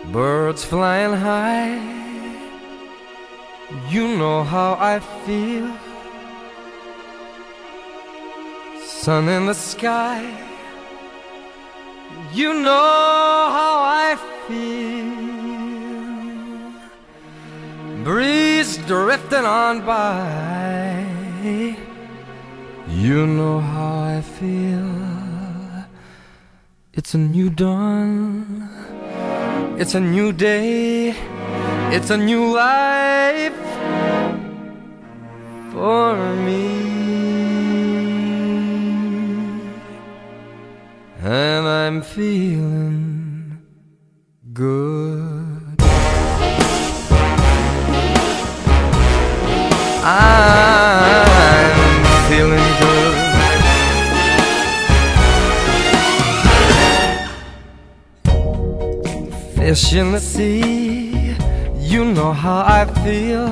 Birds flying high, you know how I feel. Sun in the sky, you know how I feel. Breeze drifting on by, you know how I feel. It's a new dawn, it's a new day, it's a new life for me. And I'm feeling good. I'm feeling good. Fish in the sea, you know how I feel.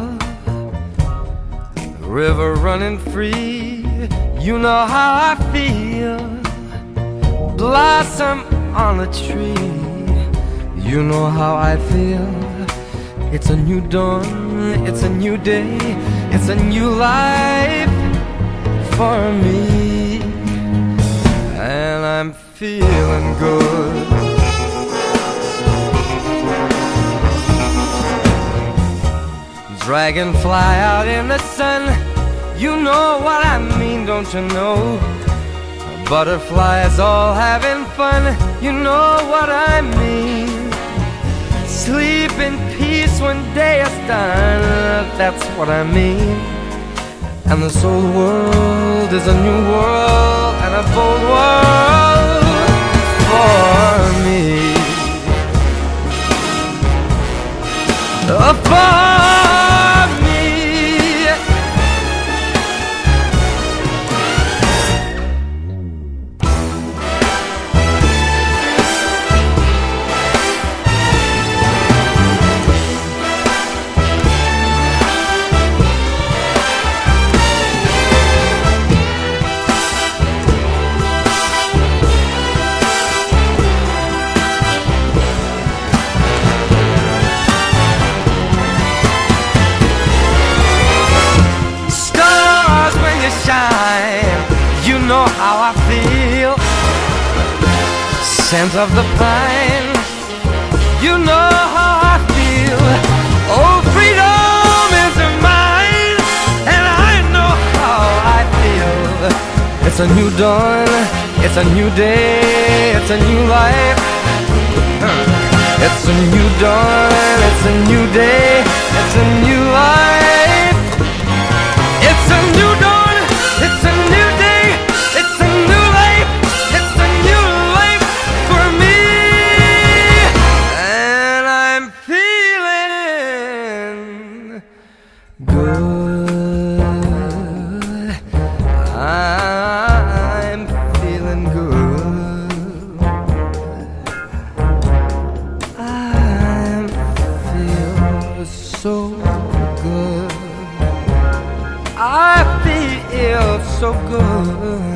River running free, you know how I feel. Blossom on a tree, you know how I feel. It's a new dawn, it's a new day, it's a new life for me. And I'm feeling good. Dragonfly out in the sun, you know what I mean, don't you know? Butterflies all having fun, you know what I mean. Sleep in peace when day is done, that's what I mean. And this old world is a new world and a bold world for me. For you know how I feel. Scent of the pine, you know how I feel. Oh, freedom is mine, and I know how I feel. It's a new dawn, it's a new day, it's a new life. It's a new dawn, it's a new day, it's a new life. It's a new dawn, it's a new day, it's a new life, it's a new life for me. And I'm feeling good. I'm feeling good. I feel so good. I feel so good.